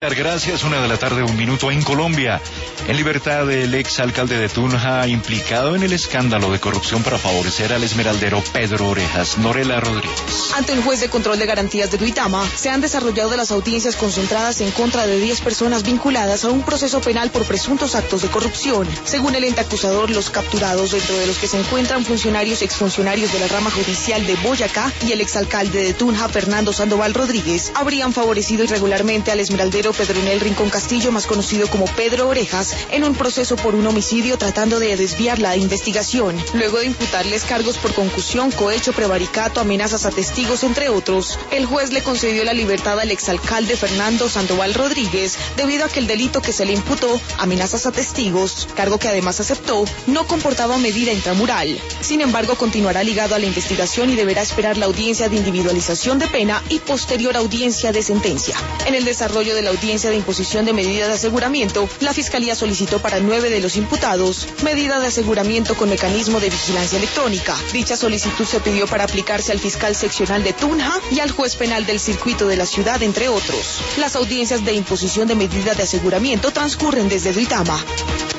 Gracias, 1:01 en Colombia. En libertad el exalcalde de Tunja implicado en el escándalo de corrupción para favorecer al esmeraldero Pedro Orejas. Norela Rodríguez. Ante el juez de control de garantías de Duitama, se han desarrollado las audiencias concentradas en contra de 10 personas vinculadas a un proceso penal por presuntos actos de corrupción. Según el ente acusador, los capturados, dentro de los que se encuentran funcionarios y exfuncionarios de la rama judicial de Boyacá y el exalcalde de Tunja, Fernando Sandoval Rodríguez, habrían favorecido irregularmente al esmeraldero Pedronel Rincón Castillo, más conocido como Pedro Orejas, en un proceso por un homicidio tratando de desviar la investigación, luego de imputarles cargos por concusión, cohecho, prevaricato, amenazas a testigos, entre otros. El juez le concedió la libertad al exalcalde Fernando Sandoval Rodríguez debido a que el delito que se le imputó, amenazas a testigos, cargo que además aceptó, no comportaba medida intramural. Sin embargo, continuará ligado a la investigación y deberá esperar la audiencia de individualización de pena y posterior audiencia de sentencia. En el desarrollo de la audiencia de imposición de medida de aseguramiento, la Fiscalía solicitó para 9 de los imputados medida de aseguramiento con mecanismo de vigilancia electrónica. Dicha solicitud se pidió para aplicarse al fiscal seccional de Tunja y al juez penal del circuito de la ciudad, entre otros. Las audiencias de imposición de medida de aseguramiento transcurren desde Duitama.